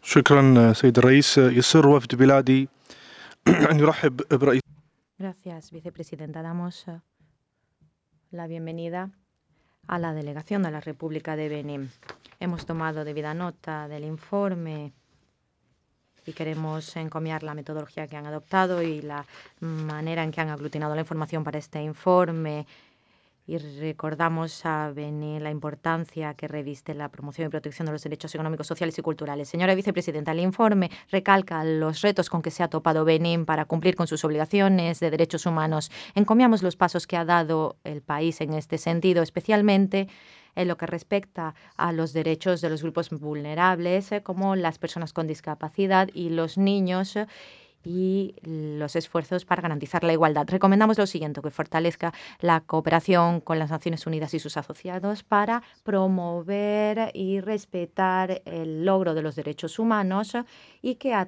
شكرا سيد الرئيس. يسر وفد بلادي أن يرحب برئيس. Gracias, vicepresidenta. Damos la bienvenida a la delegación de la República de Benín. Hemos tomado debida nota del informe y queremos encomiar la metodología que han adoptado y la manera en que han aglutinado la información para este informe. Y recordamos a Benín la importancia que reviste la promoción y protección de los derechos económicos, sociales y culturales. Señora vicepresidenta, el informe recalca los retos con que se ha topado Benín para cumplir con sus obligaciones de derechos humanos. Encomiamos los pasos que ha dado el país en este sentido, especialmente en lo que respecta a los derechos de los grupos vulnerables, como las personas con discapacidad y los niños, y los esfuerzos para garantizar la igualdad. Recomendamos lo siguiente, que fortalezca la cooperación con las Naciones Unidas y sus asociados para promover y respetar el logro de los derechos humanos y que